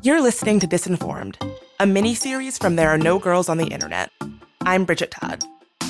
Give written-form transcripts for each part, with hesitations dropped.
You're listening to Disinformed, a mini-series from There Are No Girls on the Internet. I'm Bridget Todd.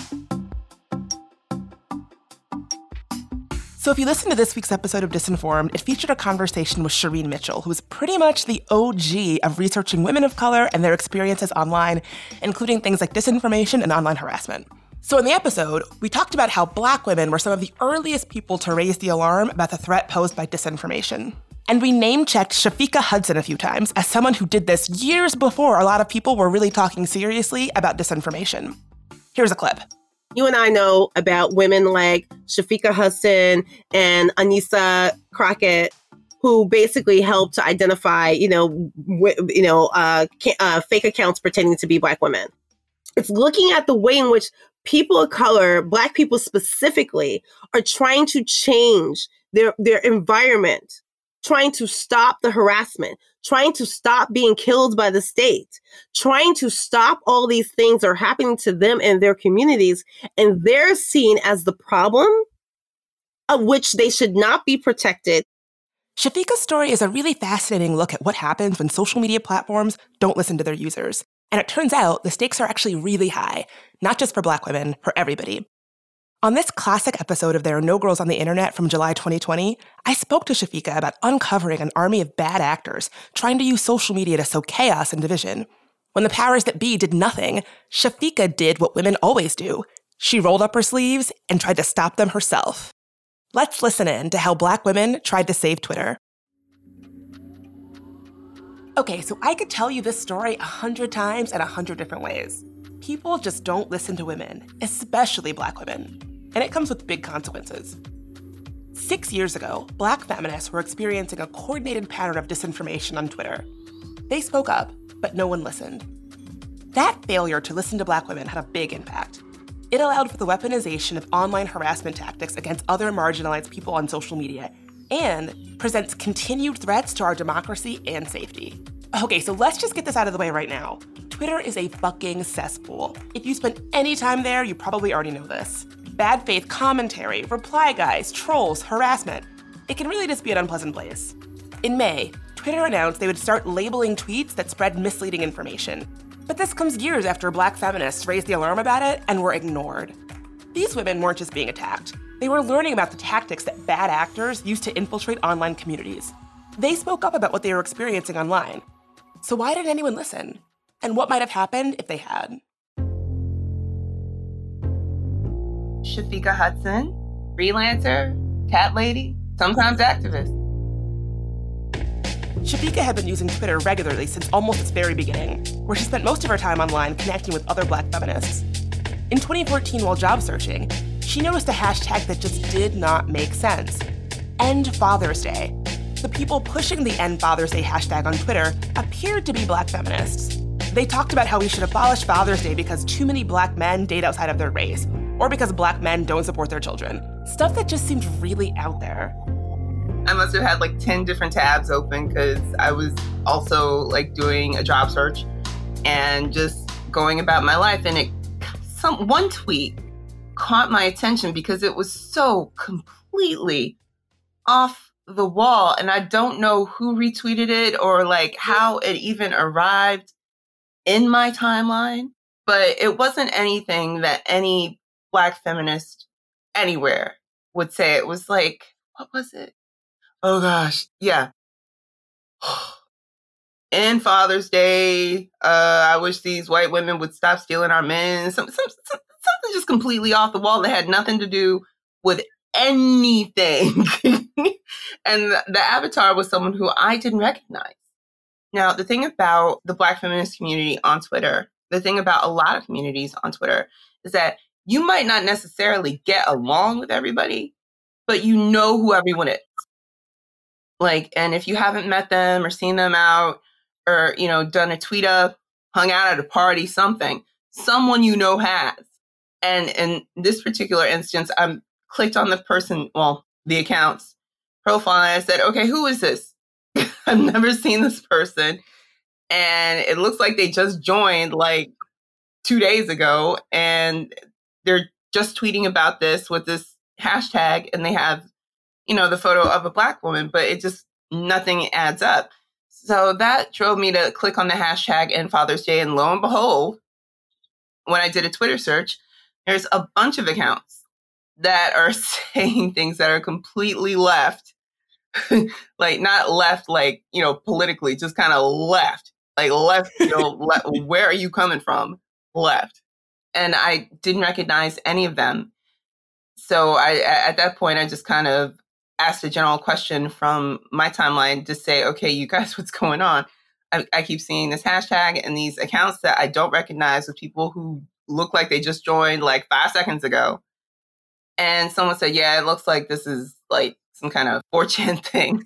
So if you listen to this week's episode of Disinformed, it featured a conversation with Shireen Mitchell, who is pretty much the OG of researching women of color and their experiences online, including things like disinformation and online harassment. So in the episode, we talked about how Black women were some of the earliest people to raise the alarm about the threat posed by disinformation. And we name-checked Shafiqah Hudson a few times as someone who did this years before a lot of people were really talking seriously about disinformation. Here's a clip. You and I know about women like Shafiqah Hudson and Anissa Crockett, who basically helped to identify, fake accounts pretending to be Black women. It's looking at the way in which people of color, Black people specifically, are trying to change their environment, trying to stop the harassment, trying to stop being killed by the state, trying to stop all these things that are happening to them and their communities. And they're seen as the problem of which they should not be protected. Shafiqah's story is a really fascinating look at what happens when social media platforms don't listen to their users. And it turns out the stakes are actually really high, not just for Black women, for everybody. On this classic episode of There Are No Girls on the Internet from July 2020, I spoke to Shafiqah about uncovering an army of bad actors trying to use social media to sow chaos and division. When the powers that be did nothing, Shafiqah did what women always do. She rolled up her sleeves and tried to stop them herself. Let's listen in to how Black women tried to save Twitter. Okay, so I could tell you this story 100 times in 100 different ways. People just don't listen to women, especially Black women. And it comes with big consequences. 6 years ago, Black feminists were experiencing a coordinated pattern of disinformation on Twitter. They spoke up, but no one listened. That failure to listen to Black women had a big impact. It allowed for the weaponization of online harassment tactics against other marginalized people on social media and presents continued threats to our democracy and safety. Okay, so let's just get this out of the way right now. Twitter is a fucking cesspool. If you spent any time there, you probably already know this. Bad faith commentary, reply guys, trolls, harassment. It can really just be an unpleasant place. In May, Twitter announced they would start labeling tweets that spread misleading information. But this comes years after Black feminists raised the alarm about it and were ignored. These women weren't just being attacked. They were learning about the tactics that bad actors use to infiltrate online communities. They spoke up about what they were experiencing online. So why didn't anyone listen? And what might have happened if they had? Shafiqah Hudson, freelancer, cat lady, sometimes activist. Shafiqah had been using Twitter regularly since almost its very beginning, where she spent most of her time online connecting with other Black feminists. In 2014, while job searching, she noticed a hashtag that just did not make sense. End Father's Day. The people pushing the End Father's Day hashtag on Twitter appeared to be Black feminists. They talked about how we should abolish Father's Day because too many Black men date outside of their race, or because Black men don't support their children. Stuff that just seemed really out there. I must have had like 10 different tabs open because I was also like doing a job search and just going about my life. And one tweet caught my attention because it was so completely off the wall. And I don't know who retweeted it or like how it even arrived in my timeline, but it wasn't anything that any Black feminist anywhere would say. It was like, what was it? Oh gosh, yeah. And Father's Day, I wish these white women would stop stealing our men. Something just completely off the wall that had nothing to do with anything. And the avatar was someone who I didn't recognize. Now, the thing about the Black feminist community on Twitter, the thing about a lot of communities on Twitter, is that you might not necessarily get along with everybody, but you know who everyone is. Like, and if you haven't met them or seen them out or, done a tweet up, hung out at a party, someone you know has. And in this particular instance, I clicked on the account's profile and I said, okay, who is this? I've never seen this person. And it looks like they just joined like 2 days ago and they're just tweeting about this with this hashtag and they have, the photo of a Black woman, but nothing adds up. So that drove me to click on the hashtag End Father's Day. And lo and behold, when I did a Twitter search, there's a bunch of accounts that are saying things that are completely left. Like not left, like, you know, politically, just kind of left, like left, you know, where are you coming from? Left. And I didn't recognize any of them. So at that point, I just kind of asked a general question from my timeline to say, okay, you guys, what's going on? I keep seeing this hashtag and these accounts that I don't recognize with people who look like they just joined like 5 seconds ago. And someone said, yeah, it looks like this is like some kind of 4chan thing.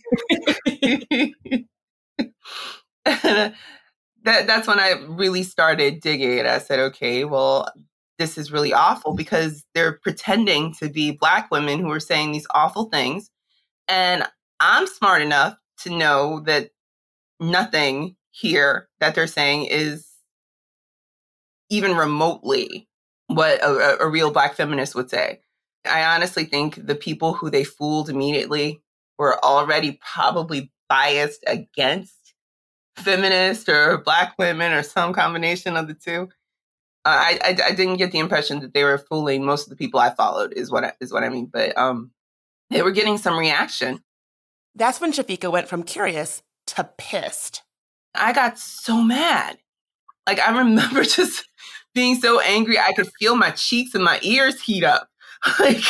That's when I really started digging it. I said, okay, well, this is really awful because they're pretending to be Black women who are saying these awful things. And I'm smart enough to know that nothing here that they're saying is even remotely what a real Black feminist would say. I honestly think the people who they fooled immediately were already probably biased against feminists or Black women or some combination of the two. I didn't get the impression that they were fooling most of the people I followed is what I mean. But they were getting some reaction. That's when Shafiqah went from curious to pissed. I got so mad. Like, I remember just being so angry. I could feel my cheeks and my ears heat up. Like,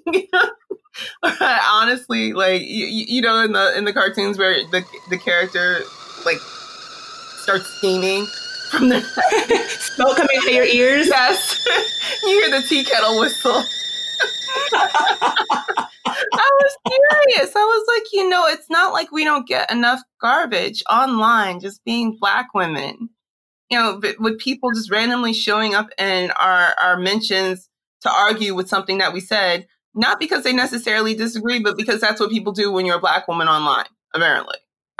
honestly, like, you know, in the cartoons where the character like starts steaming from their smoke coming out of your ears. Yes, you hear the tea kettle whistle. I was serious. I was like, you know, it's not like we don't get enough garbage online just being Black women. You know, but with people just randomly showing up in our mentions to argue with something that we said, not because they necessarily disagree, but because that's what people do when you're a Black woman online, apparently.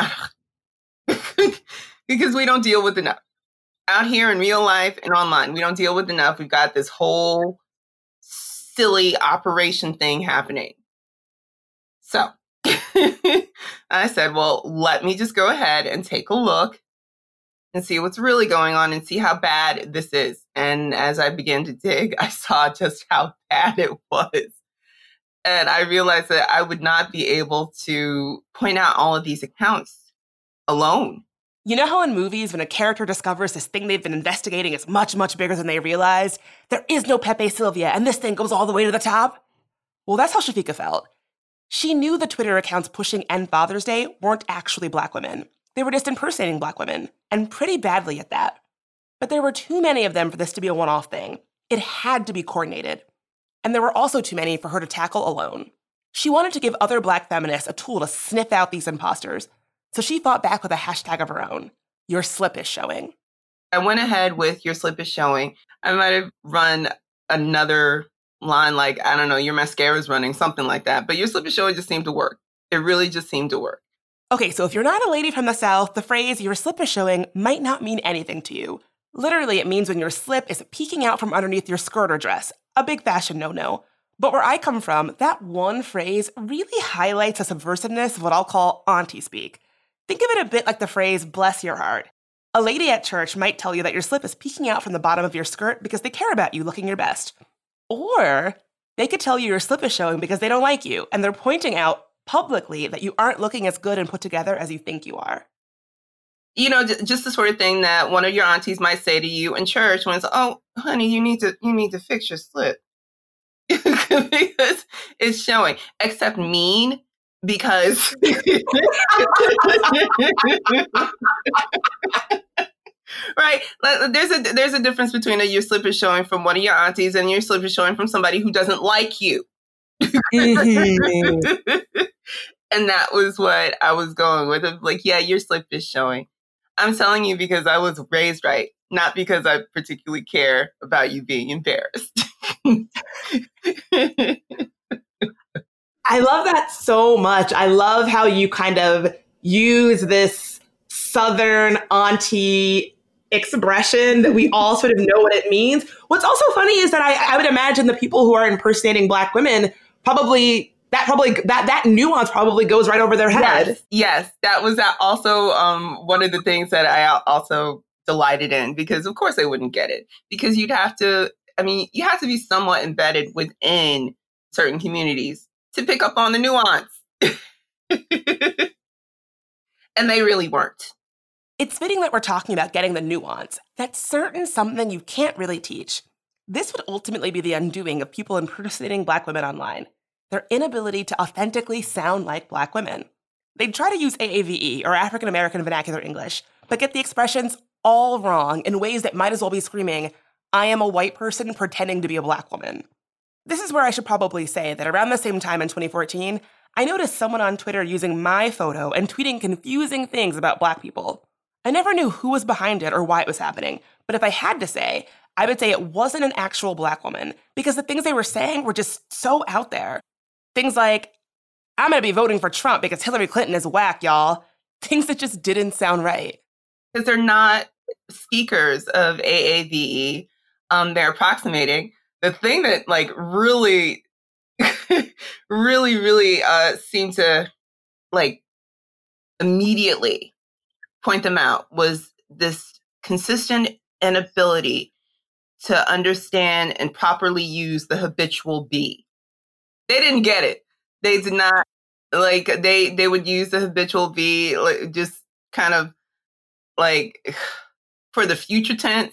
Because we don't deal with enough. Out here in real life and online, we don't deal with enough. We've got this whole silly operation thing happening. So I said, well, let me just go ahead and take a look and see what's really going on and see how bad this is. And as I began to dig, I saw just how bad it was. And I realized that I would not be able to point out all of these accounts alone. You know how in movies, when a character discovers this thing they've been investigating is much, much bigger than they realized? There is no Pepe Sylvia, and this thing goes all the way to the top? Well, that's how Shafiqah felt. She knew the Twitter accounts pushing End Father's Day weren't actually Black women. They were just impersonating Black women, and pretty badly at that. But there were too many of them for this to be a one-off thing. It had to be coordinated. And there were also too many for her to tackle alone. She wanted to give other Black feminists a tool to sniff out these imposters. So she fought back with a hashtag of her own. Your slip is showing. I went ahead with your slip is showing. I might have run another line like, I don't know, your mascara is running, something like that. But your slip is showing just seemed to work. It really just seemed to work. Okay, so if you're not a lady from the South, the phrase your slip is showing might not mean anything to you. Literally, it means when your slip is peeking out from underneath your skirt or dress. A big fashion no-no. But where I come from, that one phrase really highlights the subversiveness of what I'll call auntie speak. Think of it a bit like the phrase, bless your heart. A lady at church might tell you that your slip is peeking out from the bottom of your skirt because they care about you looking your best. Or they could tell you your slip is showing because they don't like you, and they're pointing out publicly that you aren't looking as good and put together as you think you are. You know, just the sort of thing that one of your aunties might say to you in church when it's, oh, honey, you need to fix your slip. Because it's showing. Except mean, because right, there's a difference between your slip is showing from one of your aunties and your slip is showing from somebody who doesn't like you. Mm-hmm. And that was what I was going with. Like, yeah, your slip is showing. I'm telling you because I was raised right, not because I particularly care about you being embarrassed. I love that so much. I love how you kind of use this Southern auntie expression that we all sort of know what it means. What's also funny is that I would imagine the people who are impersonating Black women probably, that nuance probably goes right over their head. Yes. That was also one of the things that I also delighted in, because of course they wouldn't get it, because you have to be somewhat embedded within certain communities to pick up on the nuance. And they really weren't. It's fitting that we're talking about getting the nuance. That's certain something you can't really teach. This would ultimately be the undoing of people impersonating Black women online. Their inability to authentically sound like Black women. They'd try to use AAVE, or African American Vernacular English, but get the expressions all wrong in ways that might as well be screaming, "I am a white person pretending to be a Black woman." This is where I should probably say that around the same time in 2014, I noticed someone on Twitter using my photo and tweeting confusing things about Black people. I never knew who was behind it or why it was happening, but if I had to say, I would say it wasn't an actual Black woman, because the things they were saying were just so out there. Things like, "I'm going to be voting for Trump because Hillary Clinton is whack, y'all." Things that just didn't sound right. Because they're not speakers of AAVE. They're approximating. The thing that really, really, really seemed to immediately point them out was this consistent inability to understand and properly use the habitual be. They didn't get it. They did not they would use the habitual be just kind of for the future tense.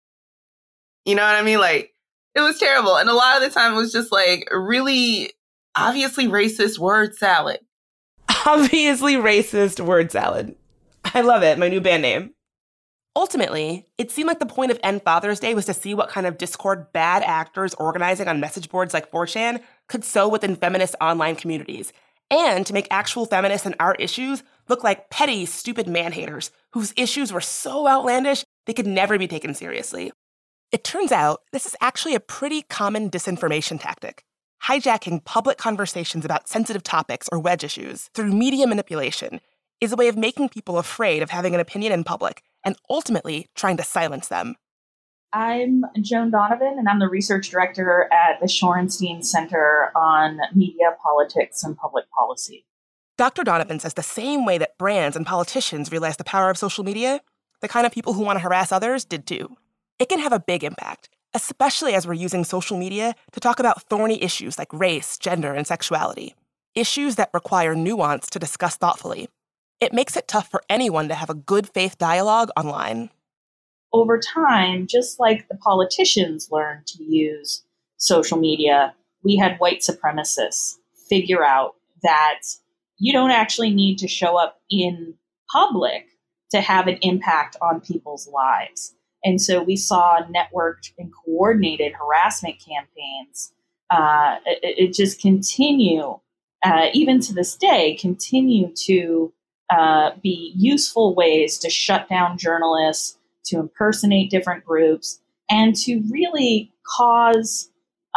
You know what I mean? It was terrible. And a lot of the time it was just really obviously racist word salad. Obviously racist word salad. I love it. My new band name. Ultimately, it seemed like the point of End Father's Day was to see what kind of discord bad actors organizing on message boards like 4chan could sow within feminist online communities, and to make actual feminists and our issues look like petty, stupid man-haters whose issues were so outlandish they could never be taken seriously. It turns out this is actually a pretty common disinformation tactic. Hijacking public conversations about sensitive topics or wedge issues through media manipulation is a way of making people afraid of having an opinion in public and ultimately trying to silence them. I'm Joan Donovan, and I'm the research director at the Shorenstein Center on Media, Politics, and Public Policy. Dr. Donovan says the same way that brands and politicians realize the power of social media, the kind of people who want to harass others did too. It can have a big impact, especially as we're using social media to talk about thorny issues like race, gender, and sexuality. Issues that require nuance to discuss thoughtfully. It makes it tough for anyone to have a good faith dialogue online. Over time, just like the politicians learned to use social media, we had white supremacists figure out that you don't actually need to show up in public to have an impact on people's lives. And so we saw networked and coordinated harassment campaigns. It just continue, even to this day, continue to be useful ways to shut down journalists, to impersonate different groups, and to really cause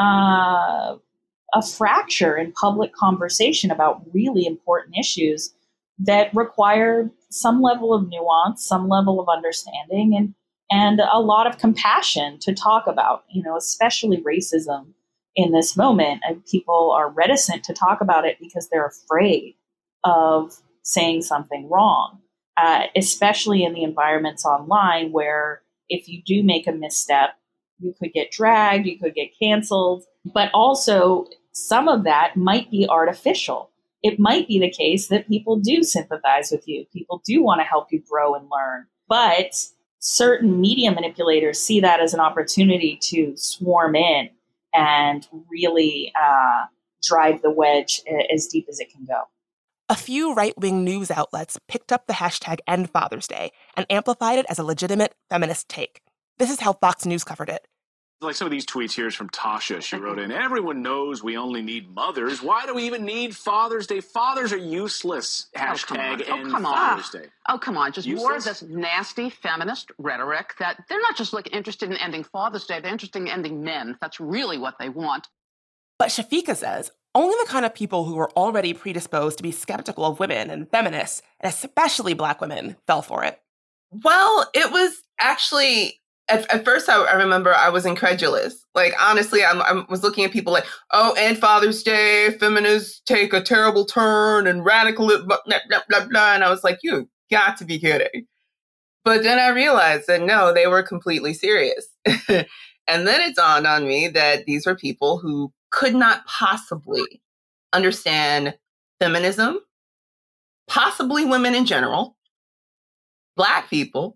a fracture in public conversation about really important issues that require some level of nuance, some level of understanding, and a lot of compassion to talk about, especially racism in this moment. And people are reticent to talk about it because they're afraid of saying something wrong, especially in the environments online where if you do make a misstep, you could get dragged, you could get canceled, but also some of that might be artificial. It might be the case that people do sympathize with you. People do want to help you grow and learn, but certain media manipulators see that as an opportunity to swarm in and really drive the wedge as deep as it can go. A few right-wing news outlets picked up the hashtag End Father's Day and amplified it as a legitimate feminist take. This is how Fox News covered it. Like some of these tweets here is from Tasha. She wrote in, "Everyone knows we only need mothers. Why do we even need Father's Day? Fathers are useless." Hashtag End Father's Day. Oh, come on. Just Useless? more of this nasty feminist rhetoric that they're not just interested in ending Father's Day. They're interested in ending men. That's really what they want. But Shafika says only the kind of people who were already predisposed to be skeptical of women and feminists, and especially Black women, fell for it. Well, it was actually At first, I remember I was incredulous. Like, honestly, I was looking at people like, oh, and Father's Day, feminists take a terrible turn and radical, blah, blah, blah, blah. And I was like, you got to be kidding. But then I realized that no, they were completely serious. And then it dawned on me that these were people who could not possibly understand feminism, possibly women in general, Black people,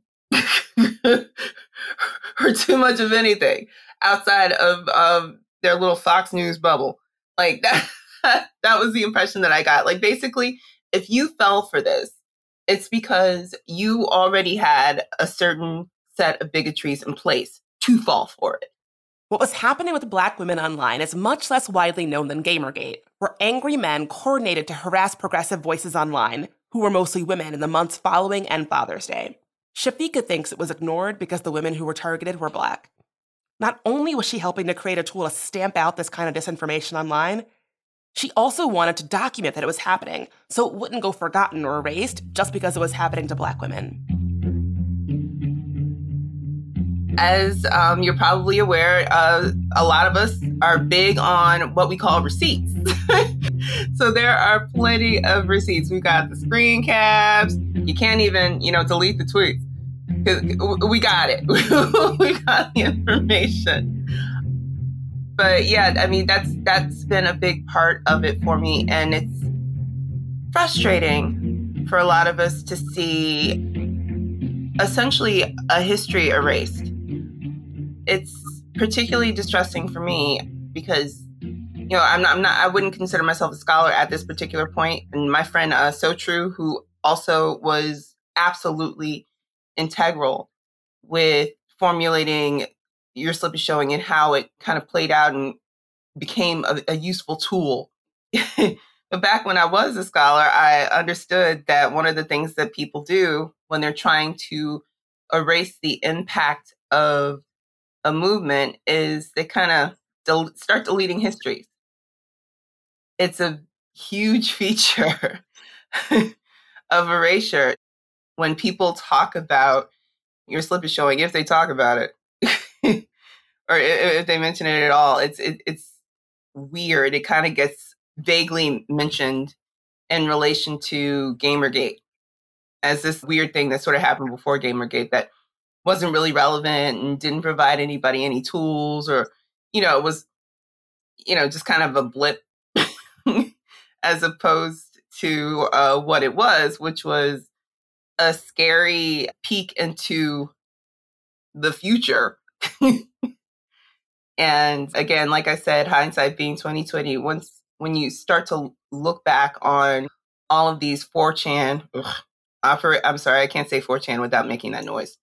or too much of anything outside of their little Fox News bubble. Like that, that was the impression that I got. Like, basically, if you fell for this, it's because you already had a certain set of bigotries in place to fall for it. What was happening with Black women online is much less widely known than Gamergate, where angry men coordinated to harass progressive voices online, who were mostly women, in the months following and Father's Day. Shafika thinks it was ignored because the women who were targeted were Black. Not only was she helping to create a tool to stamp out this kind of disinformation online, she also wanted to document that it was happening so it wouldn't go forgotten or erased just because it was happening to Black women. As you're probably aware, a lot of us are big on what we call receipts. So there are plenty of receipts. We've got the screen caps. You can't even, delete the tweets. We got it. We got the information. But yeah, I mean, that's been a big part of it for me. And it's frustrating for a lot of us to see essentially a history erased. It's particularly distressing for me because, I wouldn't consider myself a scholar at this particular point. And my friend, So True, who also was absolutely integral with formulating Your Slip is Showing and how it kind of played out and became a useful tool. But back when I was a scholar, I understood that one of the things that people do when they're trying to erase the impact of a movement is they kind of start deleting histories. It's a huge feature of erasure. When people talk about Your Slip is Showing, if they talk about it, or if they mention it at all, it's weird. It kind of gets vaguely mentioned in relation to Gamergate as this weird thing that sort of happened before Gamergate that wasn't really relevant and didn't provide anybody any tools, or, it was, just kind of a blip as opposed to what it was, which was a scary peek into the future. And again, like I said, hindsight being 2020, when you start to look back on all of these 4chan, I'm sorry, I can't say 4chan without making that noise.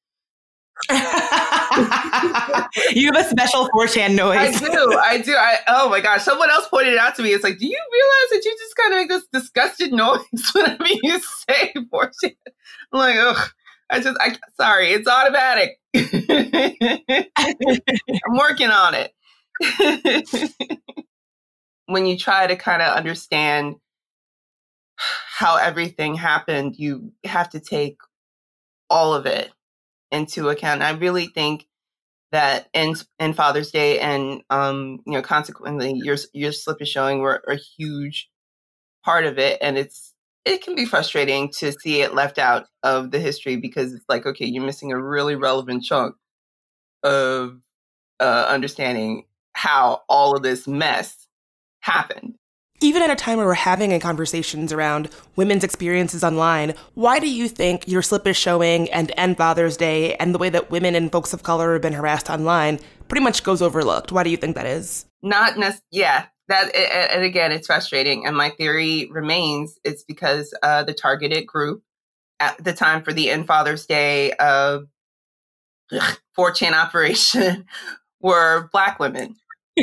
You have a special 4chan noise. I do. Oh my gosh. Someone else pointed it out to me. It's like, do you realize that you just kind of make this disgusted noise whenever you say 4chan? I'm like, ugh. Sorry, it's automatic. I'm working on it. When you try to kind of understand how everything happened, you have to take all of it into account. And I really think that in Father's Day and consequently your Slip is Showing were a huge part of it, and it can be frustrating to see it left out of the history because it's like, okay, you're missing a really relevant chunk of understanding how all of this mess happened. Even at a time where we're having conversations around women's experiences online, why do you think Your Slip is Showing and End Father's Day and the way that women and folks of color have been harassed online pretty much goes overlooked? Why do you think that is? And again, it's frustrating. And my theory remains it's because the targeted group at the time for the End Father's Day 4chan operation were Black women.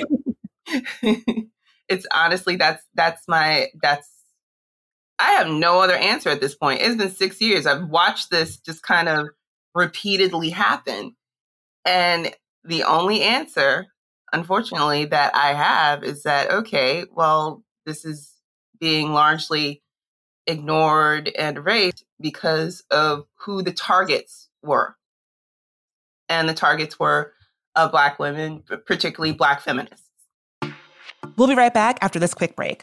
It's honestly, I have no other answer at this point. It's been 6 years. I've watched this just kind of repeatedly happen. And the only answer, unfortunately, that I have is that, okay, well, this is being largely ignored and erased because of who the targets were. and the targets were Black women, particularly Black feminists. We'll be right back after this quick break.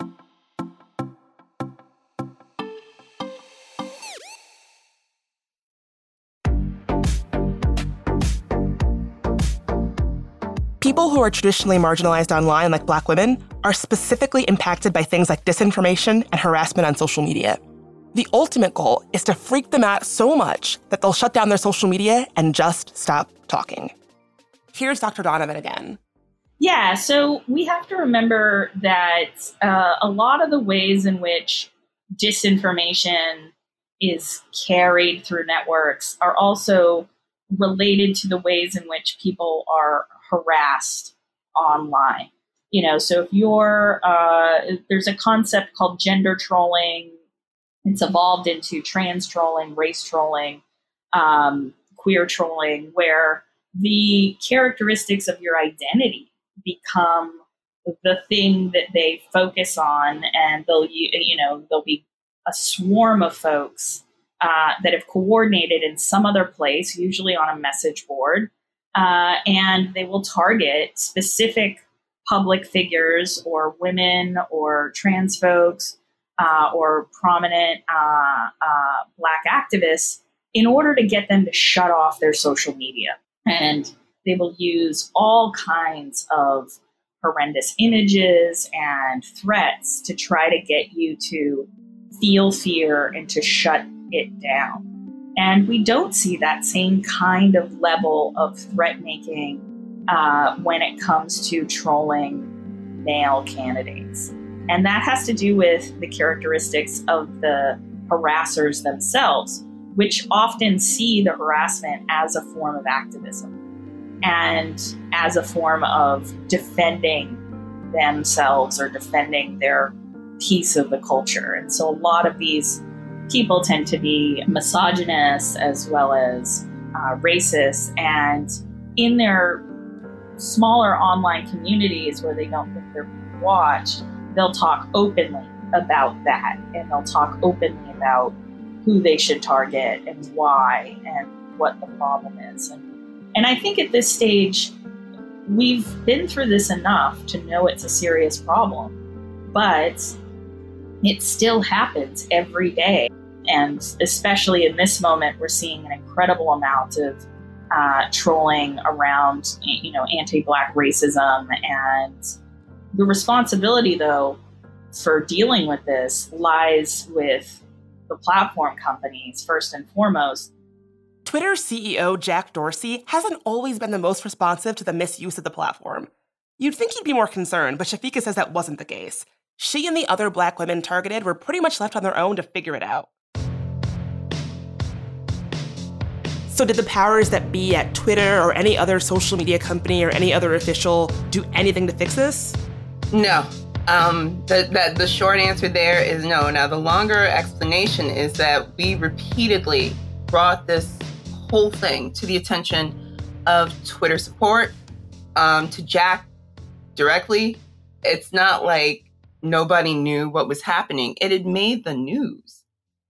People who are traditionally marginalized online, like Black women, are specifically impacted by things like disinformation and harassment on social media. The ultimate goal is to freak them out so much that they'll shut down their social media and just stop talking. Here's Dr. Donovan again. Yeah, so we have to remember that a lot of the ways in which disinformation is carried through networks are also related to the ways in which people are harassed online. You know, so if you're, there's a concept called gender trolling. It's evolved into trans trolling, race trolling, queer trolling, where the characteristics of your identity become the thing that they focus on, and there'll be a swarm of folks that have coordinated in some other place, usually on a message board, and they will target specific public figures or women or trans folks or prominent Black activists in order to get them to shut off their social media. And they will use all kinds of horrendous images and threats to try to get you to feel fear and to shut it down. And we don't see that same kind of level of threat making when it comes to trolling male candidates. And that has to do with the characteristics of the harassers themselves, which often see the harassment as a form of activism and as a form of defending themselves or defending their piece of the culture. And so a lot of these people tend to be misogynist as well as racist, and in their smaller online communities where they don't think they're being watched, they'll talk openly about that, and they'll talk openly about who they should target and why and what the problem is. And I think at this stage, we've been through this enough to know it's a serious problem, but it still happens every day. And especially in this moment, we're seeing an incredible amount of trolling around, anti-Black racism. And the responsibility, though, for dealing with this lies with the platform companies, first and foremost. Twitter's CEO, Jack Dorsey, hasn't always been the most responsive to the misuse of the platform. You'd think he'd be more concerned, but Shafika says that wasn't the case. She and the other Black women targeted were pretty much left on their own to figure it out. So did the powers that be at Twitter or any other social media company or any other official do anything to fix this? No. The short answer there is no. Now, the longer explanation is that we repeatedly brought this whole thing to the attention of Twitter support, to Jack directly. It's not like nobody knew what was happening. It had made the news.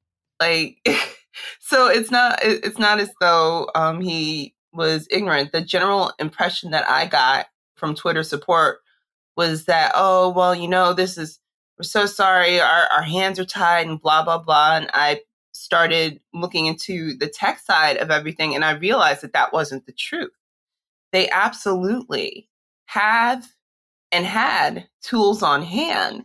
So it's not as though he was ignorant. The general impression that I got from Twitter support was that, oh, well, we're so sorry, our hands are tied and blah, blah, blah. And I started looking into the tech side of everything, and I realized that that wasn't the truth. They absolutely have and had tools on hand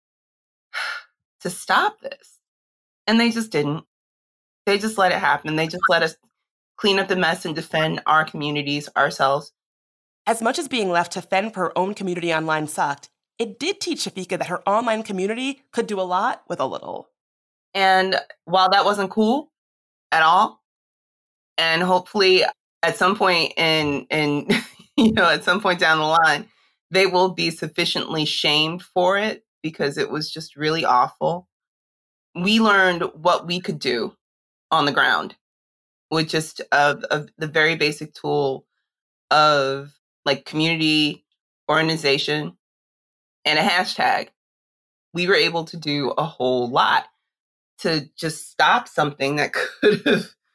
to stop this. And they just didn't. They just let it happen. They just let us clean up the mess and defend our communities ourselves. As much as being left to fend for her own community online sucked, it did teach Shafika that her online community could do a lot with a little. And while that wasn't cool at all, and hopefully at some point at some point down the line, they will be sufficiently shamed for it because it was just really awful. We learned what we could do on the ground with just the very basic tool of community organization and a hashtag. We were able to do a whole lot to just stop something that could have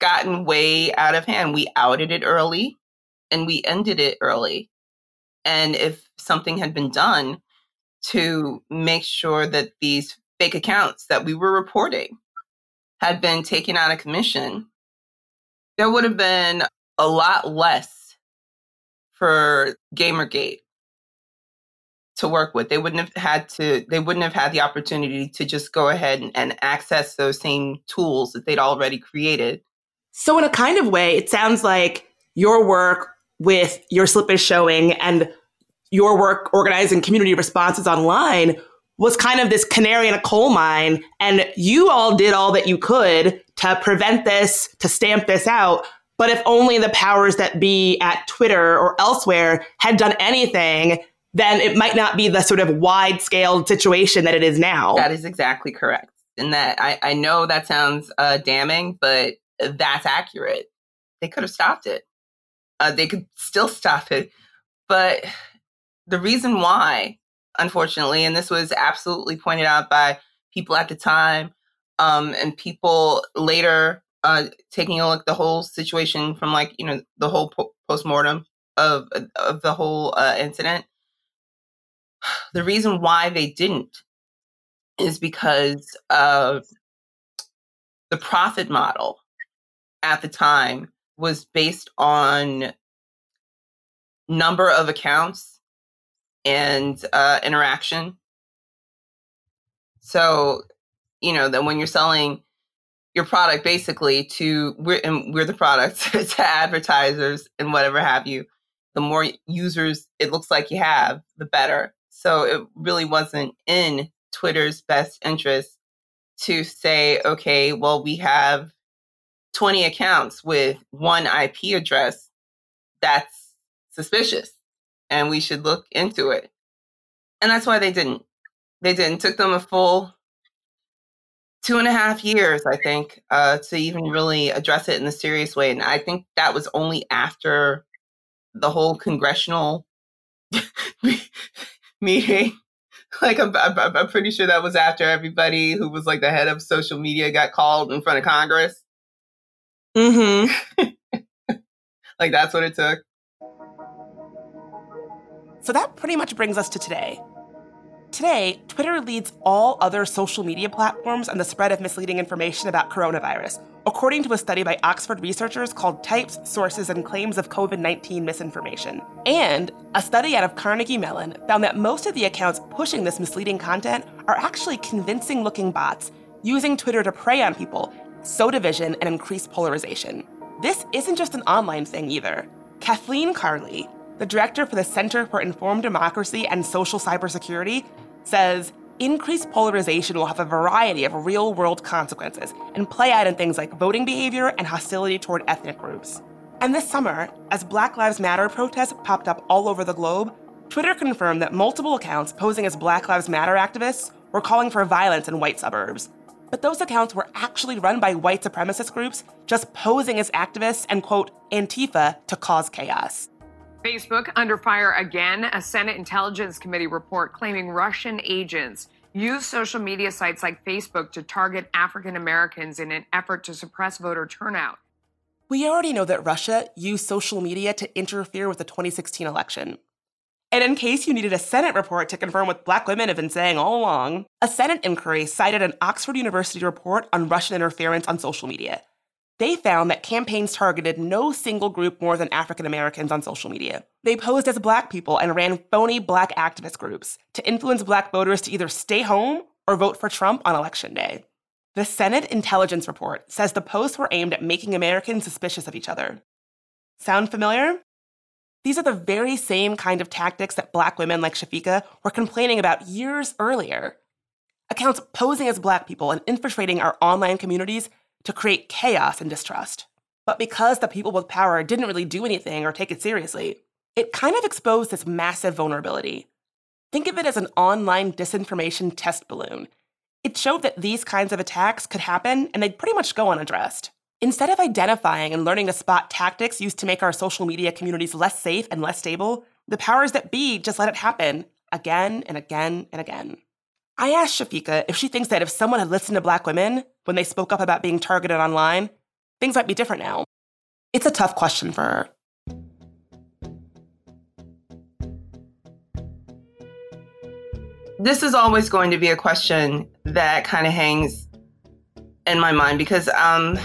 gotten way out of hand. We outed it early and we ended it early. And if something had been done to make sure that these fake accounts that we were reporting had been taken out of commission, there would have been a lot less for Gamergate to work with. They wouldn't have had the opportunity to just go ahead and access those same tools that they'd already created. So in a kind of way, it sounds like your work with Your Slip is Showing and your work organizing community responses online was kind of this canary in a coal mine. And you all did all that you could to prevent this, to stamp this out. But if only the powers that be at Twitter or elsewhere had done anything, then it might not be the sort of wide-scale situation that it is now. That is exactly correct. And that I know that sounds damning, but that's accurate. They could have stopped it. They could still stop it. But the reason why, unfortunately, and this was absolutely pointed out by people at the time and people later taking a look at the whole situation from the whole postmortem of the whole incident. The reason why they didn't is because the profit model at the time was based on number of accounts and interaction. So, that when you're selling your product basically we're the product to advertisers and whatever have you, the more users it looks like you have, the better. So it really wasn't in Twitter's best interest to say, okay, well, we have 20 accounts with one IP address. That's suspicious and we should look into it. And that's why they didn't. They didn't. It took them a full 2.5 years, I think, to even really address it in a serious way. And I think that was only after the whole congressional meeting. I'm pretty sure that was after everybody who was the head of social media got called in front of Congress. Mm-hmm. That's what it took. So that pretty much brings us to today. Today, Twitter leads all other social media platforms on the spread of misleading information about coronavirus, according to a study by Oxford researchers called Types, Sources, and Claims of COVID-19 Misinformation. And a study out of Carnegie Mellon found that most of the accounts pushing this misleading content are actually convincing-looking bots using Twitter to prey on people, sow division, and increase polarization. This isn't just an online thing either. Kathleen Carley, the director for the Center for Informed Democracy and Social Cybersecurity, says increased polarization will have a variety of real-world consequences and play out in things like voting behavior and hostility toward ethnic groups. And this summer, as Black Lives Matter protests popped up all over the globe, Twitter confirmed that multiple accounts posing as Black Lives Matter activists were calling for violence in white suburbs. But those accounts were actually run by white supremacist groups just posing as activists and, quote, Antifa to cause chaos. Facebook under fire again. A Senate Intelligence Committee report claiming Russian agents used social media sites like Facebook to target African Americans in an effort to suppress voter turnout. We already know that Russia used social media to interfere with the 2016 election. And in case you needed a Senate report to confirm what Black women have been saying all along, a Senate inquiry cited an Oxford University report on Russian interference on social media. They found that campaigns targeted no single group more than African Americans on social media. They posed as Black people and ran phony Black activist groups to influence Black voters to either stay home or vote for Trump on Election Day. The Senate Intelligence Report says the posts were aimed at making Americans suspicious of each other. Sound familiar? These are the very same kind of tactics that Black women like Shafika were complaining about years earlier. Accounts posing as Black people and infiltrating our online communities to create chaos and distrust. But because the people with power didn't really do anything or take it seriously, it kind of exposed this massive vulnerability. Think of it as an online disinformation test balloon. It showed that these kinds of attacks could happen and they'd pretty much go unaddressed. Instead of identifying and learning to spot tactics used to make our social media communities less safe and less stable, the powers that be just let it happen again and again and again. I asked Shafika if she thinks that if someone had listened to Black women when they spoke up about being targeted online, Things might be different now. It's a tough question for her. This is always going to be a question that kind of hangs in my mind because while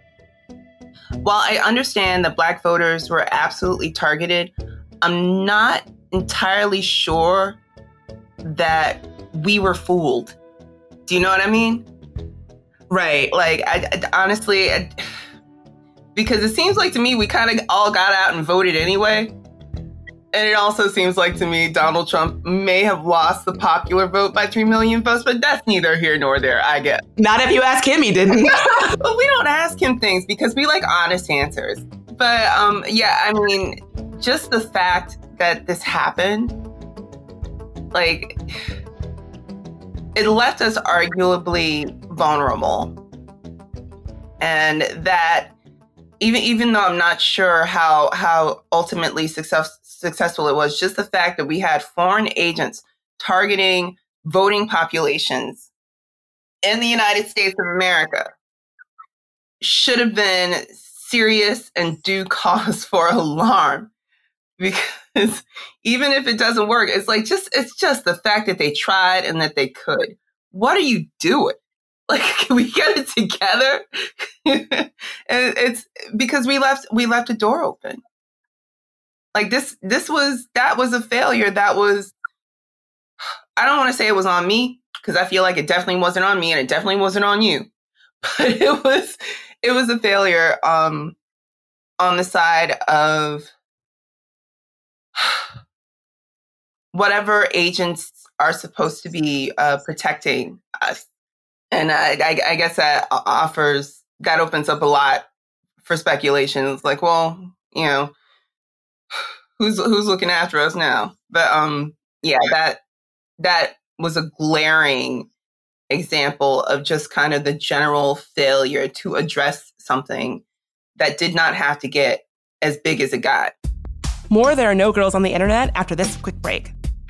I understand that Black voters were absolutely targeted, I'm not entirely sure that we were fooled. Do you know what I mean? Right. Like, I honestly, because it seems like to me, we kind of all got out and voted anyway. And it also seems like to me, Donald Trump may have lost the popular vote by 3 million votes, but that's neither here nor there, I guess. Not if you ask him, he didn't. But we don't ask him things because we like honest answers. But yeah, I mean, just the fact that this happened, like, it left us arguably vulnerable. And that even though I'm not sure how ultimately successful it was, just the fact that we had foreign agents targeting voting populations in the United States of America should have been serious and due cause for alarm. Because even if it doesn't work, it's just the fact that they tried and that they could. What are you doing? Like, can we get it together? And it's because we left a door open. Like that was a failure. That was, I don't want to say it was on me because I feel like it definitely wasn't on me and it definitely wasn't on you, but it was a failure on the side of whatever agents are supposed to be protecting us. And I guess that opens up a lot for speculation. It's like, well, you know, who's looking after us now? But yeah, that was a glaring example of just kind of the general failure to address something that did not have to get as big as it got. More There Are No Girls on the Internet after this quick break.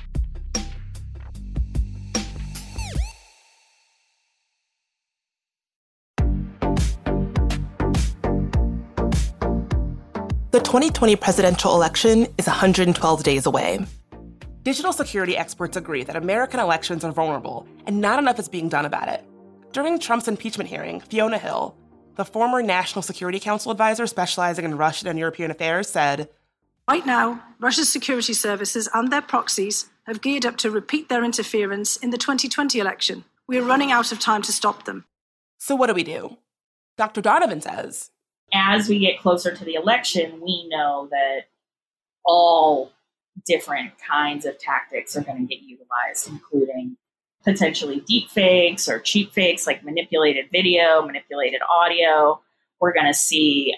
The 2020 presidential election is 112 days away. Digital security experts agree that American elections are vulnerable, and not enough is being done about it. During Trump's impeachment hearing, Fiona Hill, the former National Security Council advisor specializing in Russian and European affairs, said, "Right now, Russia's security services and their proxies have geared up to repeat their interference in the 2020 election. We are running out of time to stop them." So what do we do? Dr. Donovan says, as we get closer to the election, we know that all different kinds of tactics are going to get utilized, including potentially deep fakes or cheap fakes like manipulated video, manipulated audio. We're going to see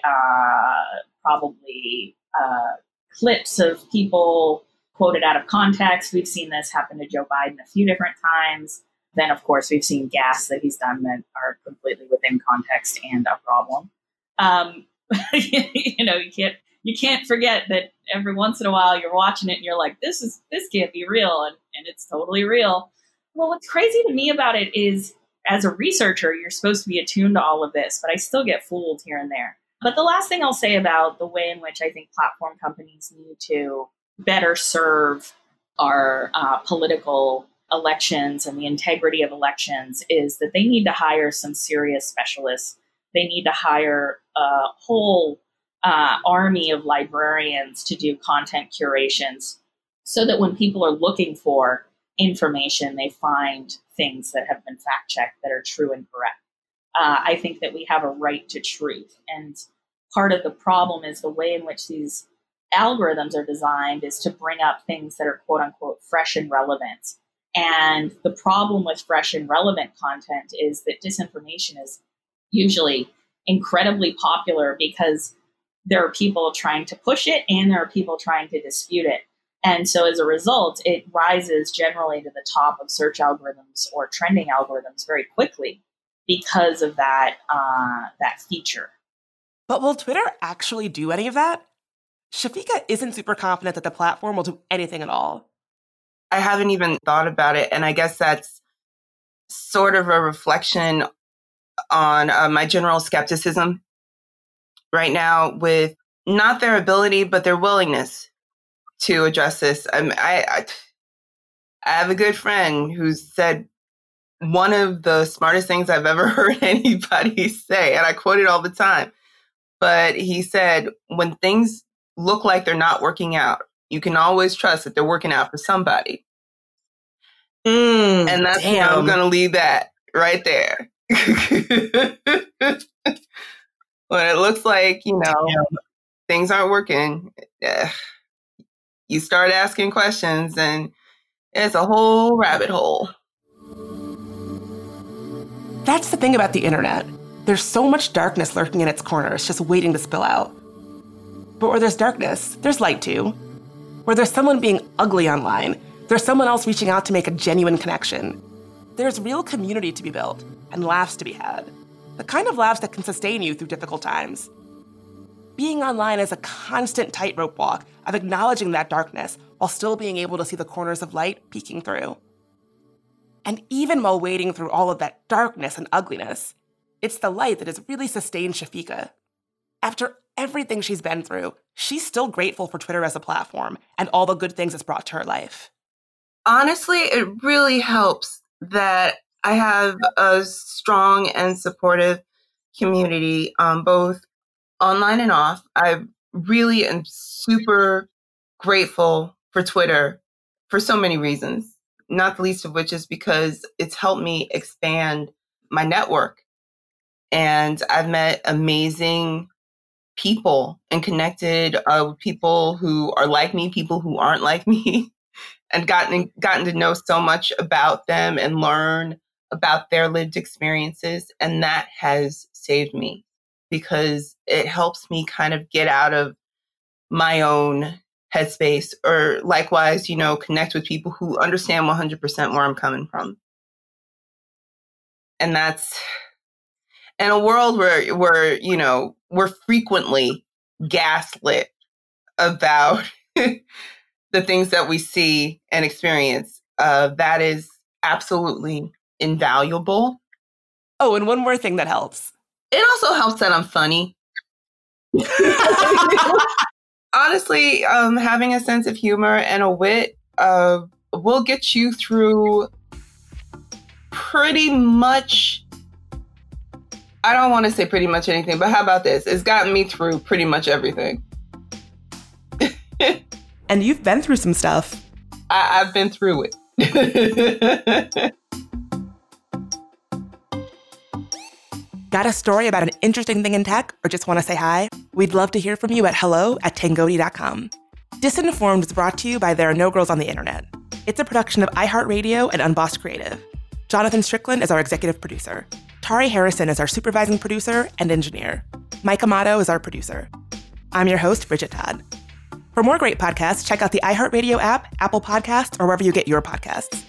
probably clips of people quoted out of context. We've seen this happen to Joe Biden a few different times. Then, of course, we've seen gaffes that he's done that are completely within context and a problem. You know, you can't forget that every once in a while you're watching it and you're like, this can't be real, and it's totally real. Well, what's crazy to me about it is, as a researcher, you're supposed to be attuned to all of this, but I still get fooled here and there. But the last thing I'll say about the way in which I think platform companies need to better serve our political elections and the integrity of elections is that they need to hire some serious specialists. They need to hire a whole army of librarians to do content curations so that when people are looking for information, they find things that have been fact-checked that are true and correct. I think that we have a right to truth. And part of the problem is the way in which these algorithms are designed is to bring up things that are quote-unquote fresh and relevant. And the problem with fresh and relevant content is that disinformation is usually incredibly popular because there are people trying to push it and there are people trying to dispute it. And so as a result, it rises generally to the top of search algorithms or trending algorithms very quickly because of that feature. But will Twitter actually do any of that? Shafika isn't super confident that the platform will do anything at all. I haven't even thought about it. And I guess that's sort of a reflection on my general skepticism right now with not their ability, but their willingness to address this. I have a good friend who said one of the smartest things I've ever heard anybody say, and I quote it all the time, but he said, when things look like they're not working out, you can always trust that they're working out for somebody. And that's where I'm going to leave that right there. When it looks like, things aren't working, you start asking questions and it's a whole rabbit hole. That's the thing about the internet. There's so much darkness lurking in its corners, just waiting to spill out. But where there's darkness, there's light too. Where there's someone being ugly online, there's someone else reaching out to make a genuine connection. There's real community to be built and laughs to be had. The kind of laughs that can sustain you through difficult times. Being online is a constant tightrope walk of acknowledging that darkness while still being able to see the corners of light peeking through. And even while wading through all of that darkness and ugliness, it's the light that has really sustained Shafiqa. After everything she's been through, she's still grateful for Twitter as a platform and all the good things it's brought to her life. Honestly, it really helps that I have a strong and supportive community, both online and off. I really am super grateful for Twitter for so many reasons, not the least of which is because it's helped me expand my network. And I've met amazing people and connected with people who are like me, people who aren't like me, and gotten to know so much about them and learn about their lived experiences. And that has saved me because it helps me kind of get out of my own headspace, or likewise, connect with people who understand 100% where I'm coming from. And that's in a world where we're frequently gaslit about the things that we see and experience. That is absolutely invaluable. Oh, and one more thing that helps. It also helps that I'm funny. Honestly, having a sense of humor and a wit will get you through pretty much, I don't want to say pretty much anything, but how about this? It's gotten me through pretty much everything. And you've been through some stuff. I've been through it. Got a story about an interesting thing in tech or just want to say hi? We'd love to hear from you at hello@tangoti.com. Disinformed is brought to you by There Are No Girls on the Internet. It's a production of iHeartRadio and Unbossed Creative. Jonathan Strickland is our executive producer. Tari Harrison is our supervising producer and engineer. Mike Amato is our producer. I'm your host, Bridget Todd. For more great podcasts, check out the iHeartRadio app, Apple Podcasts, or wherever you get your podcasts.